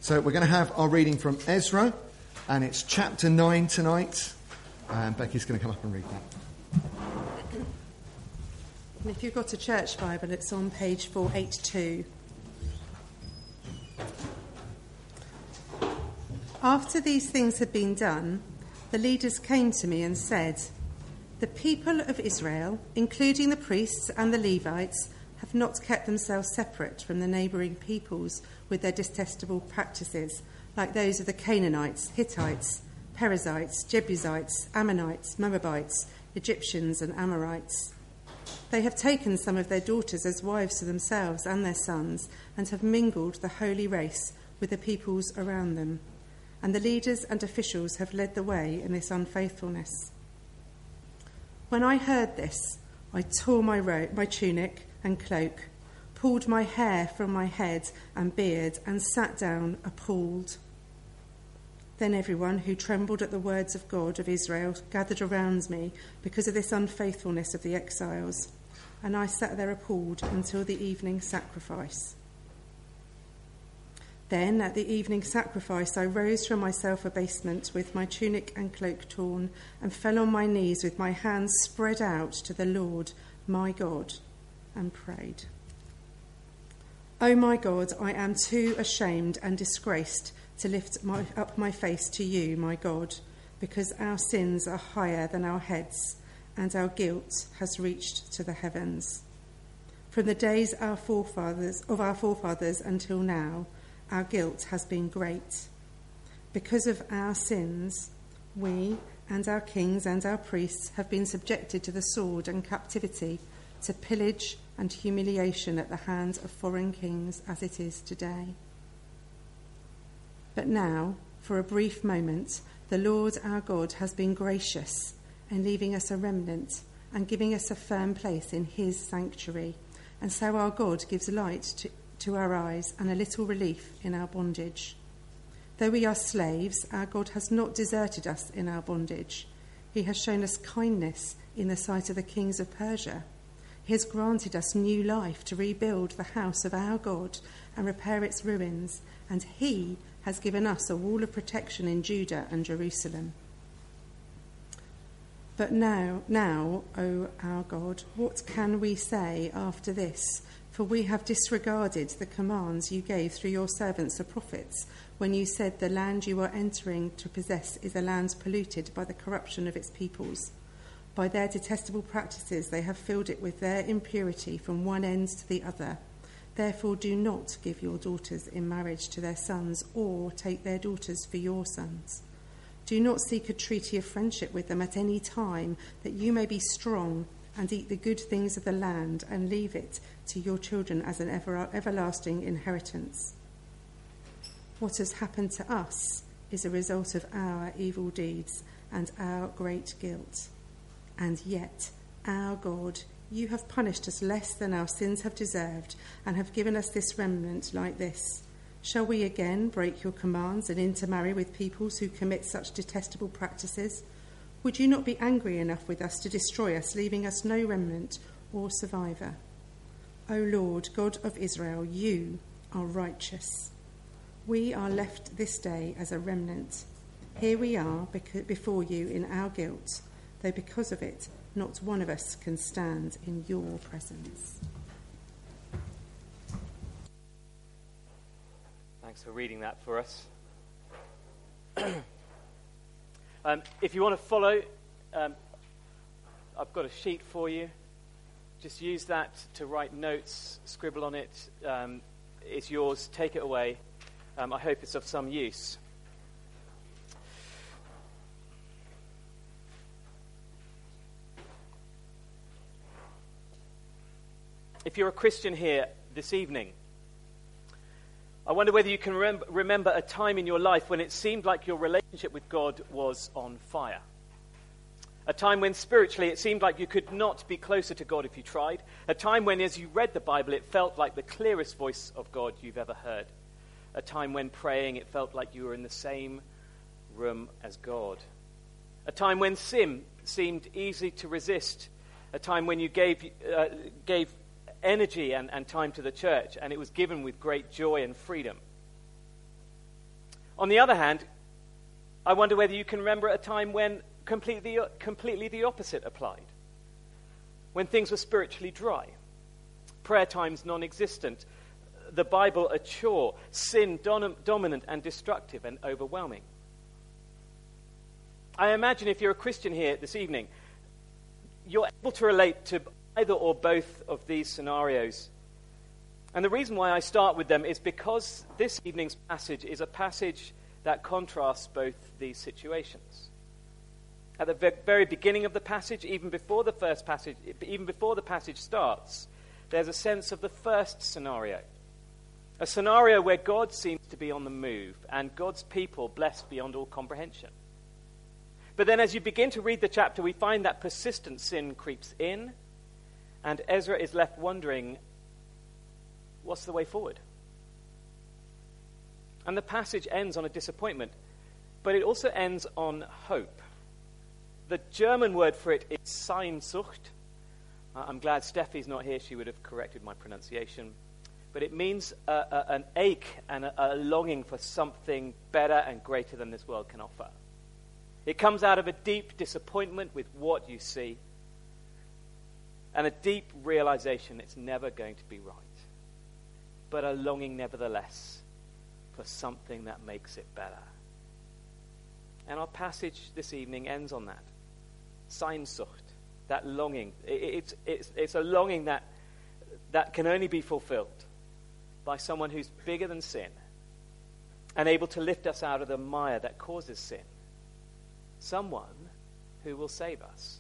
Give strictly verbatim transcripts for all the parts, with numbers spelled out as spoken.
So we're going to have our reading from Ezra, and it's chapter nine tonight. And Becky's going to come up and read that. And if you've got a church Bible, it's on page four eighty-two. After these things had been done, the leaders came to me and said, "The people of Israel, including the priests and the Levites, have not kept themselves separate from the neighbouring peoples with their detestable practices, like those of the Canaanites, Hittites, Perizzites, Jebusites, Ammonites, Moabites, Egyptians and Amorites. They have taken some of their daughters as wives to themselves and their sons, and have mingled the holy race with the peoples around them. And the leaders and officials have led the way in this unfaithfulness." When I heard this, I tore my, ro- my tunic and cloak, pulled my hair from my head and beard, and sat down appalled. Then everyone who trembled at the words of God of Israel gathered around me because of this unfaithfulness of the exiles, and I sat there appalled until the evening sacrifice. Then at the evening sacrifice I rose from my self-abasement with my tunic and cloak torn, and fell on my knees with my hands spread out to the Lord my God, and prayed. "O my God, I am too ashamed and disgraced to lift my, up my face to you, my God, because our sins are higher than our heads, and our guilt has reached to the heavens. From the days our forefathers, of our forefathers until now, our guilt has been great. Because of our sins, we and our kings and our priests have been subjected to the sword and captivity, to pillage and humiliation at the hands of foreign kings, as it is today. But now, for a brief moment, the Lord our God has been gracious in leaving us a remnant and giving us a firm place in his sanctuary, and so our God gives light to, to our eyes and a little relief in our bondage. Though we are slaves, our God has not deserted us in our bondage. He has shown us kindness in the sight of the kings of Persia. He has granted us new life to rebuild the house of our God and repair its ruins, and he has given us a wall of protection in Judah and Jerusalem. But now, now, O our God, what can we say after this? For we have disregarded the commands you gave through your servants the prophets, when you said the land you are entering to possess is a land polluted by the corruption of its peoples. By their detestable practices they have filled it with their impurity from one end to the other. Therefore do not give your daughters in marriage to their sons, or take their daughters for your sons. Do not seek a treaty of friendship with them at any time, that you may be strong and eat the good things of the land, and leave it to your children as an ever- everlasting inheritance. What has happened to us is a result of our evil deeds and our great guilt. And yet, our God, you have punished us less than our sins have deserved, and have given us this remnant like this. Shall we again break your commands and intermarry with peoples who commit such detestable practices? Would you not be angry enough with us to destroy us, leaving us no remnant or survivor? O Lord, God of Israel, you are righteous. We are left this day as a remnant. Here we are before you in our guilt, though because of it, not one of us can stand in your presence." Thanks for reading that for us. um, if you want to follow, um, I've got a sheet for you. Just use that to write notes, scribble on it. Um, it's yours. Take it away. Um, I hope it's of some use. If you're a Christian here this evening, I wonder whether you can rem- remember a time in your life when it seemed like your relationship with God was on fire. A time when spiritually it seemed like you could not be closer to God if you tried. A time when as you read the Bible it felt like the clearest voice of God you've ever heard. A time when praying it felt like you were in the same room as God. A time when sin seemed easy to resist. A time when you gave uh, gave energy and, and time to the church, and it was given with great joy and freedom. On the other hand, I wonder whether you can remember a time when completely, completely the opposite applied. When things were spiritually dry, prayer times non-existent, the Bible a chore, sin dom- dominant and destructive and overwhelming. I imagine if you're a Christian here this evening, you're able to relate to either or both of these scenarios. And the reason why I start with them is because this evening's passage is a passage that contrasts both these situations. At the very beginning of the passage, even before the first passage, even before the passage starts, there's a sense of the first scenario. A scenario where God seems to be on the move and God's people blessed beyond all comprehension. But then as you begin to read the chapter, we find that persistent sin creeps in, and Ezra is left wondering, what's the way forward? And the passage ends on a disappointment, but it also ends on hope. The German word for it is Sehnsucht. Uh, I'm glad Steffi's not here. She would have corrected my pronunciation. But it means uh, uh, an ache and a, a longing for something better and greater than this world can offer. It comes out of a deep disappointment with what you see and a deep realization it's never going to be right, but a longing nevertheless for something that makes it better. And our passage this evening ends on that. Sehnsucht, that longing. It, it's, it's, it's a longing that, that can only be fulfilled by someone who's bigger than sin and able to lift us out of the mire that causes sin. Someone who will save us.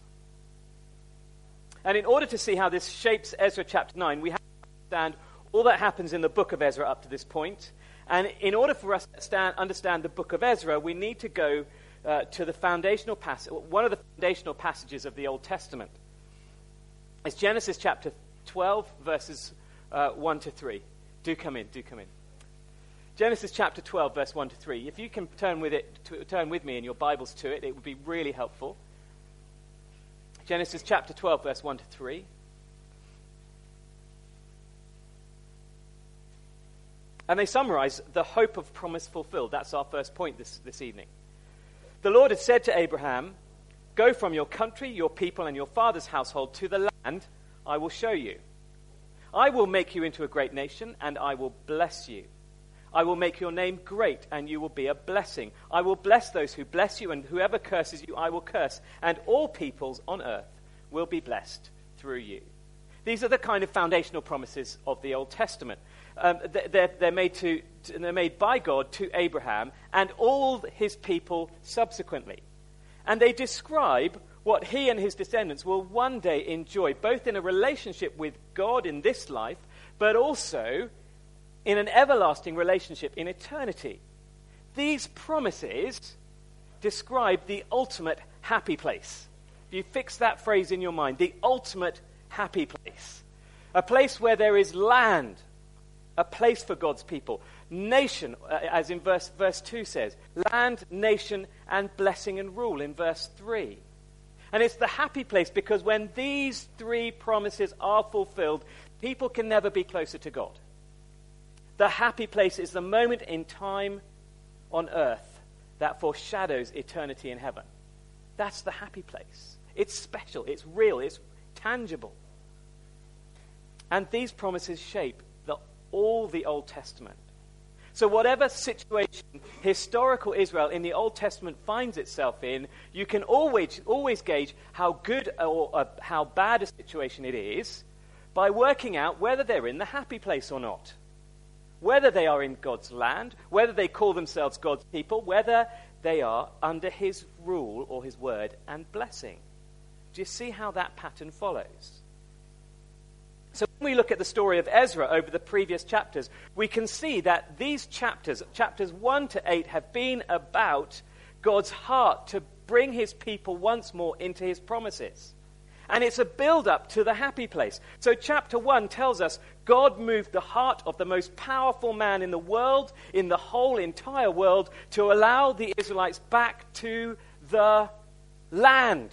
And in order to see how this shapes Ezra chapter nine, we have to understand all that happens in the book of Ezra up to this point. And in order for us to stand, understand the book of Ezra, we need to go uh, to the foundational passage, one of the foundational passages of the Old Testament. It's Genesis chapter twelve, verses uh, one to three. Do come in, do come in. Genesis chapter twelve, verse one to three. If you can turn with it, to, turn with me in your Bibles to it, it would be really helpful. Genesis chapter twelve, verse one to three. And they summarize the hope of promise fulfilled. That's our first point this, this evening. The Lord had said to Abraham, "Go from your country, your people, and your father's household to the land I will show you. I will make you into a great nation, and I will bless you. I will make your name great, and you will be a blessing. I will bless those who bless you, and whoever curses you, I will curse. And all peoples on earth will be blessed through you." These are the kind of foundational promises of the Old Testament. Um, they're, they're, made to, they're made by God to Abraham and all his people subsequently. And they describe what he and his descendants will one day enjoy, both in a relationship with God in this life, but also in an everlasting relationship in eternity. These promises describe the ultimate happy place. If you fix that phrase in your mind, the ultimate happy place. A place where there is land, a place for God's people. Nation, uh, as in verse, verse two says. Land, nation, and blessing and rule in verse three. And it's the happy place because when these three promises are fulfilled, people can never be closer to God. The happy place is the moment in time on earth that foreshadows eternity in heaven. That's the happy place. It's special, it's real, it's tangible. And these promises shape the, all the Old Testament. So whatever situation historical Israel in the Old Testament finds itself in, you can always, always gauge how good or uh, how bad a situation it is by working out whether they're in the happy place or not. Whether they are in God's land, whether they call themselves God's people, whether they are under his rule or his word and blessing. Do you see how that pattern follows? So when we look at the story of Ezra over the previous chapters, we can see that these chapters, chapters one to eight, have been about God's heart to bring his people once more into his promises. And it's a build-up to the happy place. So chapter one tells us God moved the heart of the most powerful man in the world, in the whole entire world, to allow the Israelites back to the land.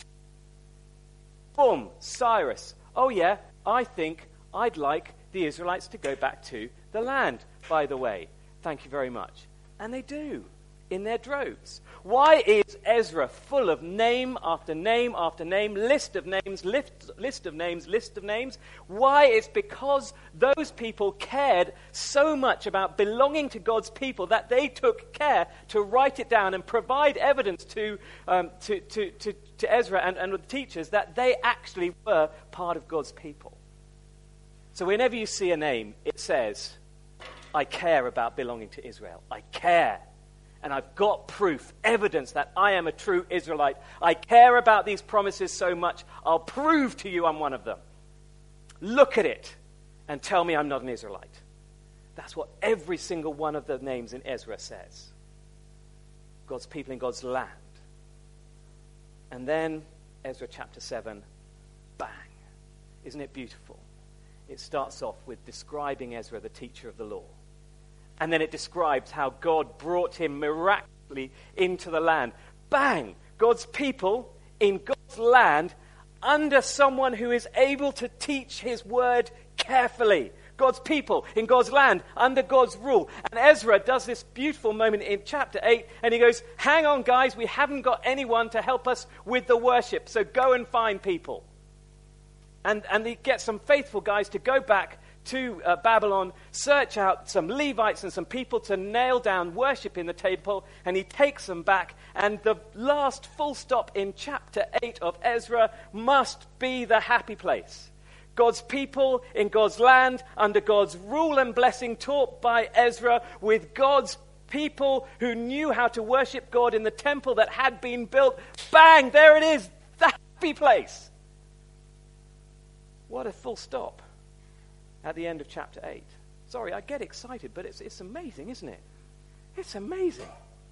Boom, Cyrus. Oh yeah, I think I'd like the Israelites to go back to the land, by the way. Thank you very much. And they do. in their droves? Why is Ezra full of name after name after name, list of names, list, list of names, list of names? Why? It's because those people cared so much about belonging to God's people that they took care to write it down and provide evidence to, um, to, to, to, to Ezra and, and the teachers that they actually were part of God's people. So whenever you see a name, it says, I care about belonging to Israel. I care. And I've got proof, evidence that I am a true Israelite. I care about these promises so much, I'll prove to you I'm one of them. Look at it and tell me I'm not an Israelite. That's what every single one of the names in Ezra says. God's people in God's land. And then Ezra chapter seven, bang. Isn't it beautiful? It starts off with describing Ezra, the teacher of the law. And then it describes how God brought him miraculously into the land. Bang! God's people in God's land under someone who is able to teach his word carefully. God's people in God's land under God's rule. And Ezra does this beautiful moment in chapter eight, and he goes, hang on guys, we haven't got anyone to help us with the worship, so go and find people. And, and he gets some faithful guys to go back to uh, Babylon, search out some Levites and some people to nail down worship in the temple, and he takes them back. And the last full stop in chapter eight of Ezra must be the happy place. God's people in God's land, under God's rule and blessing, taught by Ezra, with God's people who knew how to worship God in the temple that had been built. Bang! There it is, the happy place. What a full stop at the end of chapter eight. Sorry, I get excited, but it's, it's amazing, isn't it? It's amazing.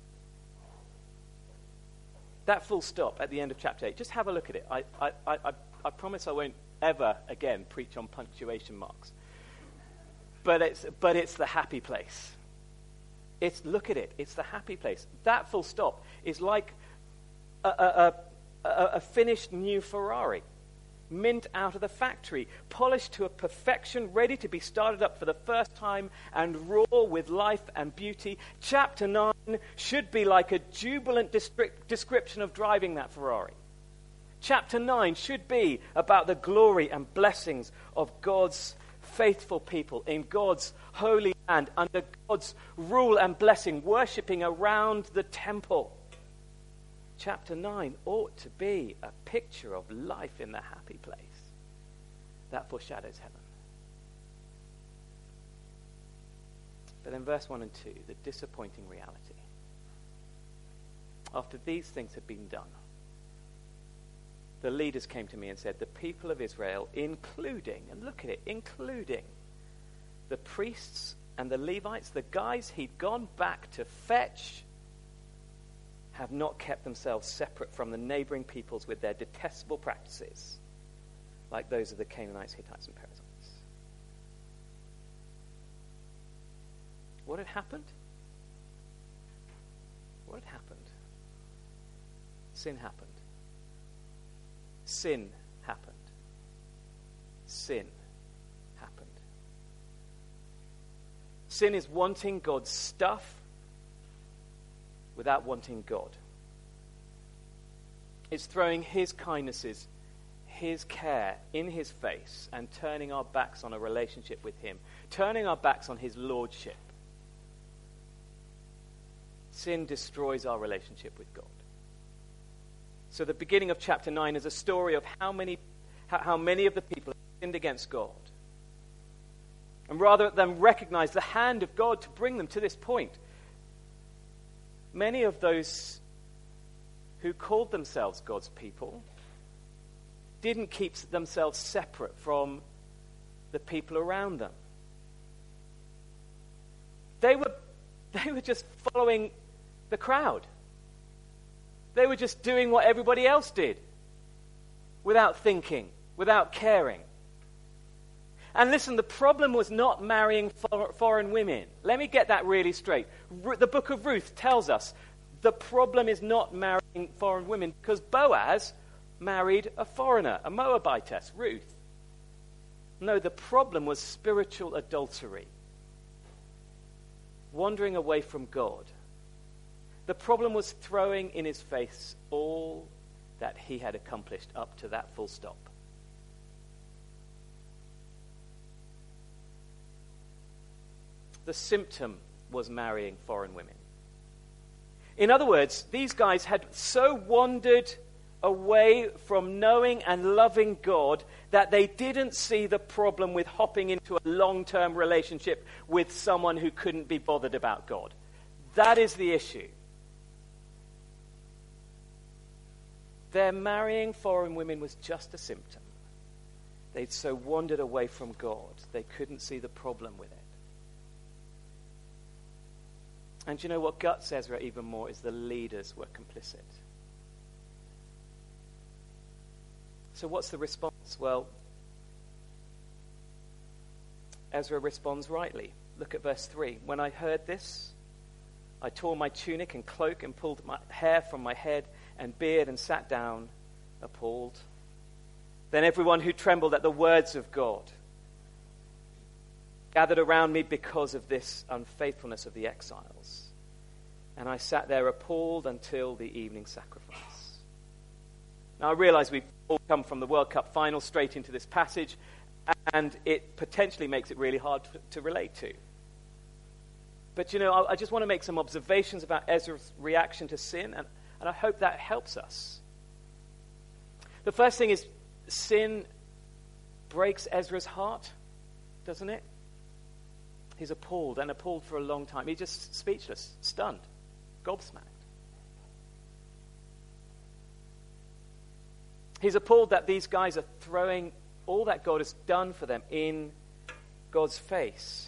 That full stop at the end of chapter eight. Just have a look at it. I, I, I, I promise I won't ever again preach on punctuation marks. But it's, but it's the happy place. It's, look at it. It's the happy place. That full stop is like a, a, a, a finished new Ferrari. Mint out of the factory, polished to a perfection, ready to be started up for the first time and raw with life and beauty. Chapter nine should be like a jubilant district description of driving that Ferrari. Chapter nine should be about the glory and blessings of God's faithful people in God's holy land, under God's rule and blessing, worshipping around the temple. Chapter nine ought to be a picture of life in the happy place. That foreshadows heaven. But then verse one and two, the disappointing reality. After these things had been done, the leaders came to me and said, the people of Israel, including, and look at it, including the priests and the Levites, the guys he'd gone back to fetch, have not kept themselves separate from the neighboring peoples with their detestable practices, like those of the Canaanites, Hittites, and Perizzites. What had happened? What had happened? Sin happened. Sin happened. Sin happened. Sin is wanting God's stuff without wanting God. It's throwing his kindnesses, his care in his face and turning our backs on a relationship with him, turning our backs on his lordship. Sin destroys our relationship with God. So the beginning of chapter nine is a story of how many, how many of the people have sinned against God. And rather than recognize the hand of God to bring them to this point, many of those who called themselves God's people didn't keep themselves separate from the people around them. They were, they were just following the crowd. They were just doing what everybody else did without thinking, without caring. And listen, the problem was not marrying for, foreign women. Let me get that really straight. Ru- the book of Ruth tells us the problem is not marrying foreign women because Boaz married a foreigner, a Moabitess, Ruth. No, the problem was spiritual adultery. Wandering away from God The problem was throwing in his face all that he had accomplished up to that full stop. The symptom was marrying foreign women. In other words, these guys had so wandered away from knowing and loving God that they didn't see the problem with hopping into a long-term relationship with someone who couldn't be bothered about God. That is the issue. Their marrying foreign women was just a symptom. They'd so wandered away from God, they couldn't see the problem with it. And you know what guts Ezra even more is the leaders were complicit. So what's the response? Well, Ezra responds rightly. Look at verse three. When I heard this, I tore my tunic and cloak and pulled my hair from my head and beard and sat down, appalled. Then everyone who trembled at the words of God gathered around me because of this unfaithfulness of the exiles. And I sat there appalled until the evening sacrifice. Now I realize we've all come from the World Cup final straight into this passage, and it potentially makes it really hard to, to relate to. But you know, I, I just want to make some observations about Ezra's reaction to sin, and, and I hope that helps us. The first thing is, sin breaks Ezra's heart, doesn't it? He's appalled, and appalled for a long time. He's just speechless, stunned, gobsmacked. He's appalled that these guys are throwing all that God has done for them in God's face.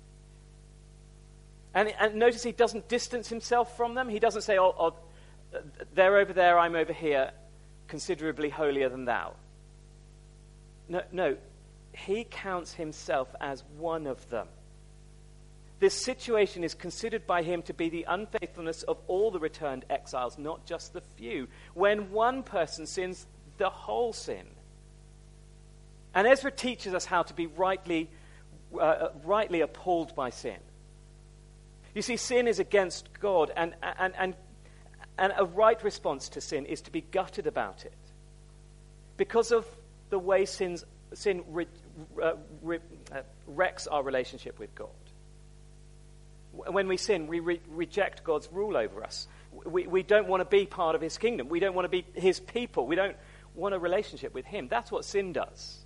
And, and notice he doesn't distance himself from them. He doesn't say, oh, oh, they're over there, I'm over here, considerably holier than thou. No, no, he counts himself as one of them. This situation is considered by him to be the unfaithfulness of all the returned exiles, not just the few. When one person sins, the whole sin. And Ezra teaches us how to be rightly, uh, rightly appalled by sin. You see, sin is against God, and, and, and, and a right response to sin is to be gutted about it. Because of the way sins, sin re, uh, re, uh, wrecks our relationship with God. When we sin, we re- reject God's rule over us. We, we don't want to be part of his kingdom. We don't want to be his people. We don't want a relationship with him. That's what sin does.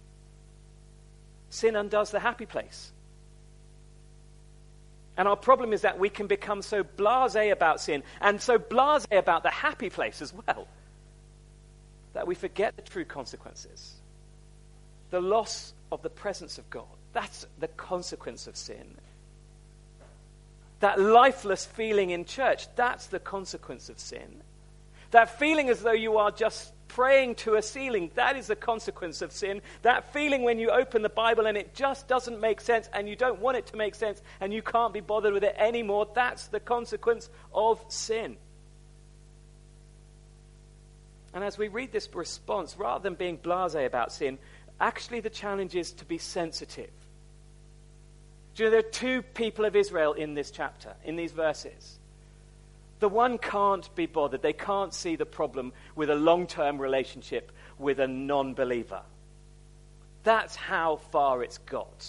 Sin undoes the happy place. And our problem is that we can become so blasé about sin and so blasé about the happy place as well that we forget the true consequences. The loss of the presence of God. That's the consequence of sin. That lifeless feeling in church, that's the consequence of sin. That feeling as though you are just praying to a ceiling, that is the consequence of sin. That feeling when you open the Bible and it just doesn't make sense and you don't want it to make sense and you can't be bothered with it anymore, that's the consequence of sin. And as we read this response, rather than being blasé about sin, actually the challenge is to be sensitive. Do you know, there are two people of Israel in this chapter, in these verses. The one can't be bothered. They can't see the problem with a long-term relationship with a non-believer. That's how far it's got.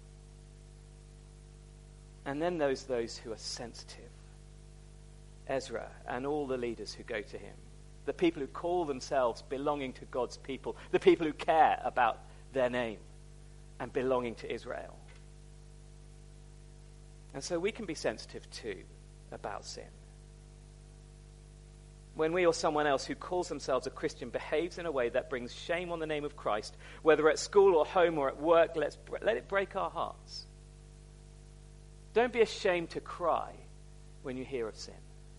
And then there's those who are sensitive. Ezra and all the leaders who go to him. The people who call themselves belonging to God's people. The people who care about their name and belonging to Israel. And so we can be sensitive too about sin. When we or someone else who calls themselves a Christian behaves in a way that brings shame on the name of Christ, whether at school or home or at work, let's, let it break our hearts. Don't be ashamed to cry when you hear of sin.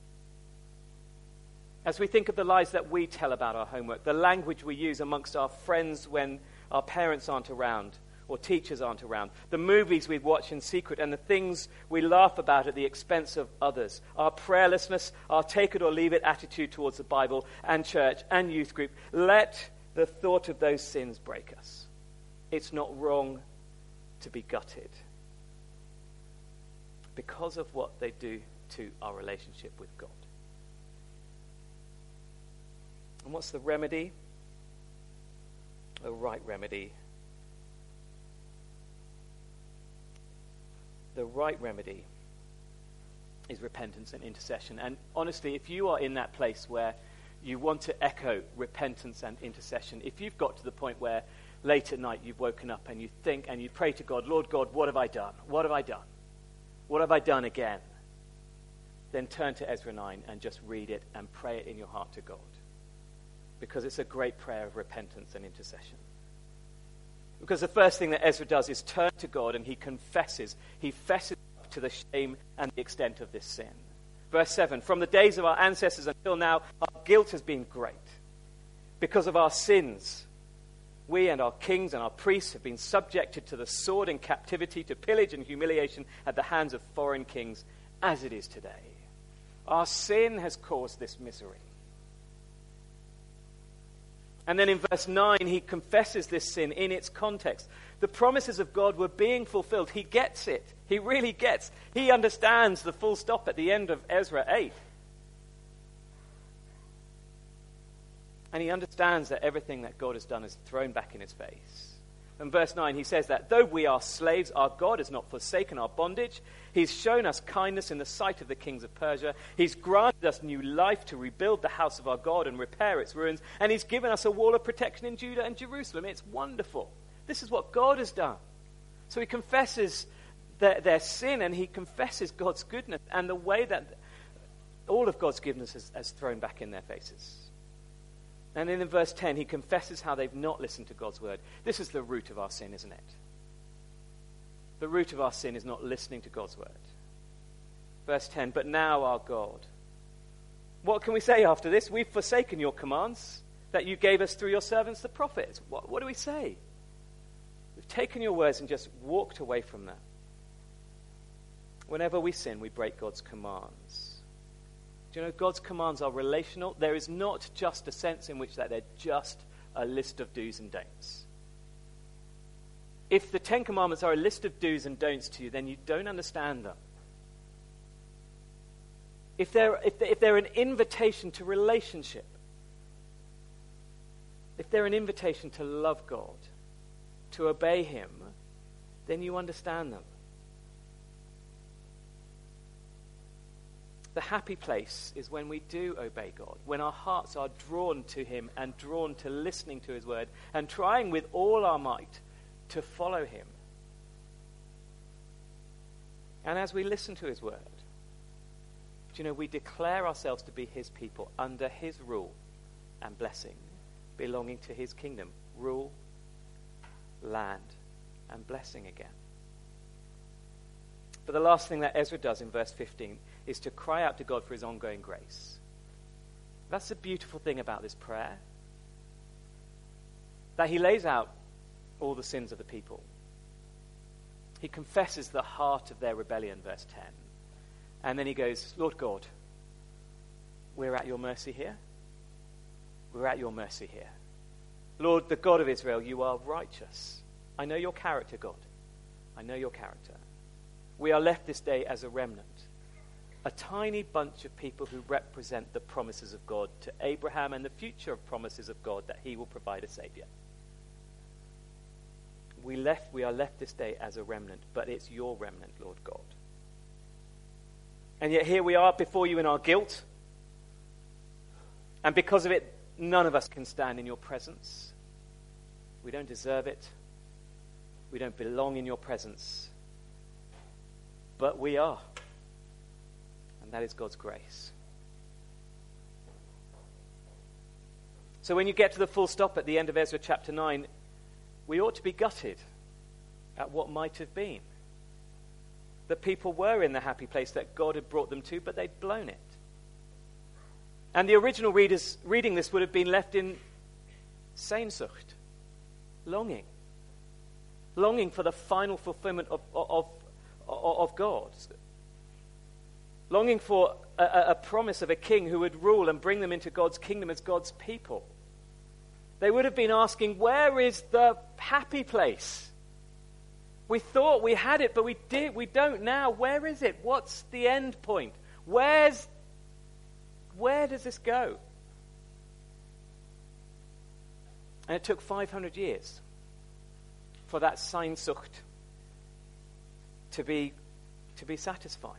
As we think of the lies that we tell about our homework, the language we use amongst our friends when our parents aren't around, or teachers aren't around, the movies we watch in secret and the things we laugh about at the expense of others, our prayerlessness, our take it or leave it attitude towards the Bible and church and youth group, let the thought of those sins break us. It's not wrong to be gutted because of what they do to our relationship with God. And what's the remedy? The right remedy. The right remedy is repentance and intercession. And honestly, if you are in that place where you want to echo repentance and intercession, if you've got to the point where late at night you've woken up and you think and you pray to God, Lord God, what have I done? What have I done? What have I done again? Then turn to Ezra nine and just read it and pray it in your heart to God. Because it's a great prayer of repentance and intercession. Because the first thing that Ezra does is turn to God and he confesses. He fesses up to the shame and the extent of this sin. Verse seven, from the days of our ancestors until now, our guilt has been great. Because of our sins, we and our kings and our priests have been subjected to the sword and captivity, to pillage and humiliation at the hands of foreign kings, as it is today. Our sin has caused this misery. And then in verse nine, he confesses this sin in its context. The promises of God were being fulfilled. He gets it. He really gets. He understands the full stop at the end of Ezra eight. And he understands that everything that God has done is thrown back in his face. In verse nine, he says that though we are slaves, our God has not forsaken our bondage. He's shown us kindness in the sight of the kings of Persia. He's granted us new life to rebuild the house of our God and repair its ruins. And he's given us a wall of protection in Judah and Jerusalem. It's wonderful. This is what God has done. So he confesses their, their sin and he confesses God's goodness and the way that all of God's goodness has, has thrown back in their faces. And then in verse ten, he confesses how they've not listened to God's word. This is the root of our sin, isn't it? The root of our sin is not listening to God's word. Verse ten, but now our God. What can we say after this? We've forsaken your commands that you gave us through your servants, the prophets. What, what do we say? We've taken your words and just walked away from them. Whenever we sin, we break God's commands. Do you know God's commands are relational? There is not just a sense in which that they're just a list of do's and don'ts. If the Ten Commandments are a list of do's and don'ts to you, then you don't understand them. If they're, if they're, if they're an invitation to relationship, if they're an invitation to love God, to obey him, then you understand them. The happy place is when we do obey God, when our hearts are drawn to him and drawn to listening to his word and trying with all our might to follow him. And as we listen to his word, do you know, we declare ourselves to be his people under his rule and blessing, belonging to his kingdom. Rule, land, and blessing again. But the last thing that Ezra does in verse fifteen is to cry out to God for his ongoing grace. That's the beautiful thing about this prayer. That he lays out all the sins of the people. He confesses the heart of their rebellion, verse ten. And then he goes, Lord God, we're at your mercy here. We're at your mercy here. Lord, the God of Israel, you are righteous. I know your character, God. I know your character. We are left this day as a remnant. A tiny bunch of people who represent the promises of God to Abraham and the future promises of God that he will provide a savior. We left, we are left this day as a remnant, but it's your remnant, Lord God. And yet here we are before you in our guilt. And because of it, none of us can stand in your presence. We don't deserve it. We don't belong in your presence. But we are. And that is God's grace. So when you get to the full stop at the end of Ezra chapter nine, we ought to be gutted at what might have been. The people were in the happy place that God had brought them to, but they'd blown it. And the original readers reading this would have been left in Sehnsucht, longing. Longing for the final fulfillment of, of, of, of God. Longing for a, a promise of a king who would rule and bring them into God's kingdom as God's people. They would have been asking, where is the happy place? We thought we had it, but we did. We don't now. Where is it? What's the end point? Where's, where does this go? And it took five hundred years for that Sehnsucht to be, to be satisfied.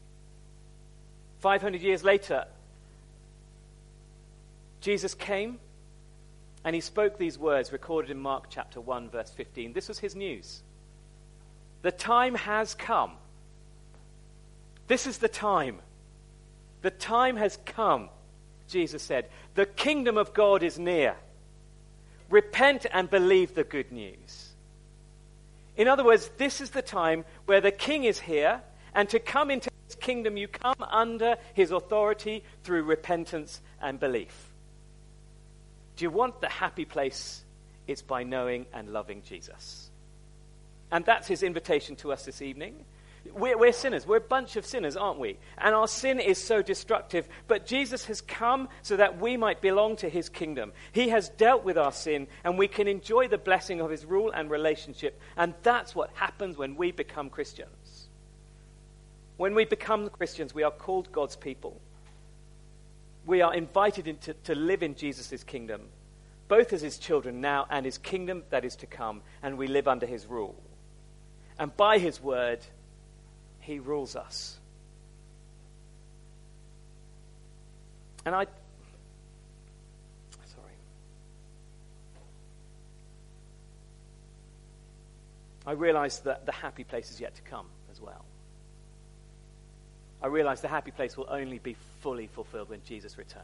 five hundred years later, Jesus came and he spoke these words recorded in Mark chapter one, verse fifteen. This was his news. The time has come. This is the time. The time has come, Jesus said. The kingdom of God is near. Repent and believe the good news. In other words, this is the time where the king is here, and to come into his kingdom, you come under his authority through repentance and belief. Do you want the happy place? It's by knowing and loving Jesus. And that's his invitation to us this evening. We're, we're sinners. We're a bunch of sinners, aren't we? And our sin is so destructive. But Jesus has come so that we might belong to his kingdom. He has dealt with our sin, and we can enjoy the blessing of his rule and relationship. And that's what happens when we become Christians. When we become Christians, we are called God's people. We are invited into, to live in Jesus' kingdom, both as his children now and his kingdom that is to come, and we live under his rule. And by his word, he rules us. And I, sorry. I realize that the happy place is yet to come as well. I realize the happy place will only be fully fulfilled when Jesus returns.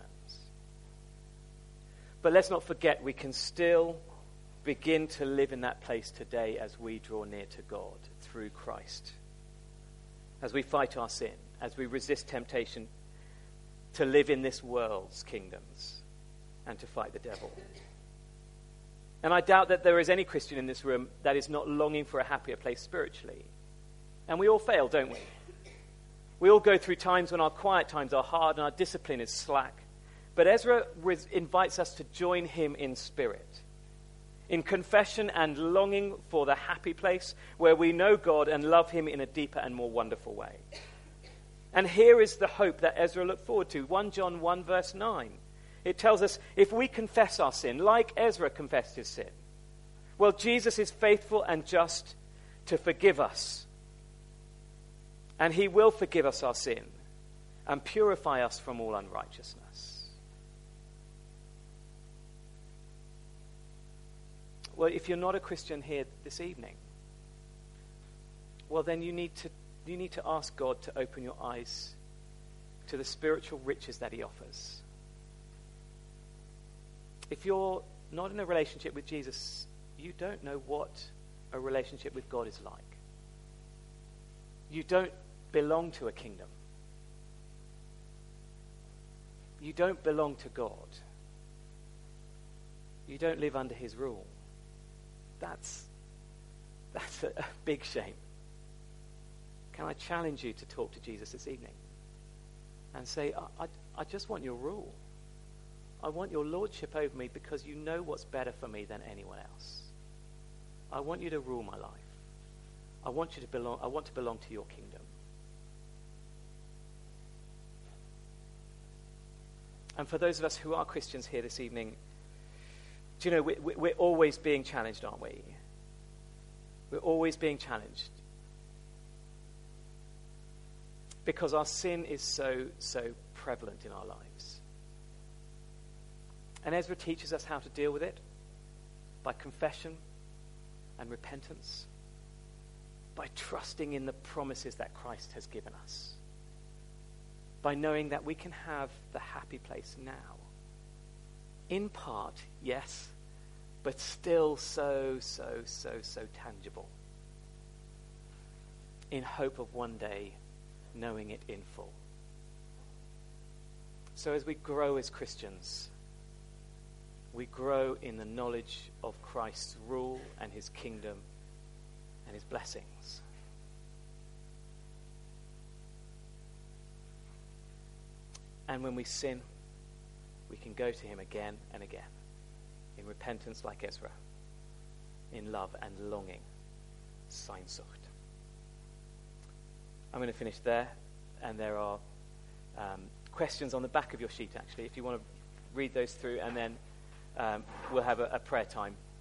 But let's not forget, we can still begin to live in that place today as we draw near to God through Christ. As we fight our sin, as we resist temptation to live in this world's kingdoms and to fight the devil. And I doubt that there is any Christian in this room that is not longing for a happier place spiritually. And we all fail, don't we? We all go through times when our quiet times are hard and our discipline is slack. But Ezra res- invites us to join him in spirit, in confession and longing for the happy place where we know God and love him in a deeper and more wonderful way. And here is the hope that Ezra looked forward to. First John one verse nine. It tells us, if we confess our sin, like Ezra confessed his sin, well, Jesus is faithful and just to forgive us. And he will forgive us our sin and purify us from all unrighteousness. Well, if you're not a Christian here this evening, well, then you need to you need to ask God to open your eyes to the spiritual riches that he offers. If you're not in a relationship with Jesus, you don't know what a relationship with God is like. You don't belong to a kingdom. You don't belong to God. You don't live under his rule. That's, that's a, a big shame. Can I challenge you to talk to Jesus this evening and say, I, I, I just want your rule. I want your lordship over me because you know what's better for me than anyone else. I want you to rule my life. I want you to belong. I want to belong to your kingdom. And for those of us who are Christians here this evening, do you know, we, we, we're always being challenged, aren't we? We're always being challenged. Because our sin is so, so prevalent in our lives. And Ezra teaches us how to deal with it by confession and repentance, by trusting in the promises that Christ has given us, by knowing that we can have the happy place now. In part, yes, but still so, so, so, so tangible. In hope of one day knowing it in full. So as we grow as Christians, we grow in the knowledge of Christ's rule and his kingdom and his blessings. And when we sin, we can go to him again and again in repentance like Ezra, in love and longing, Sehnsucht. I'm going to finish there, and there are um, questions on the back of your sheet, actually, if you want to read those through, and then um, we'll have a, a prayer time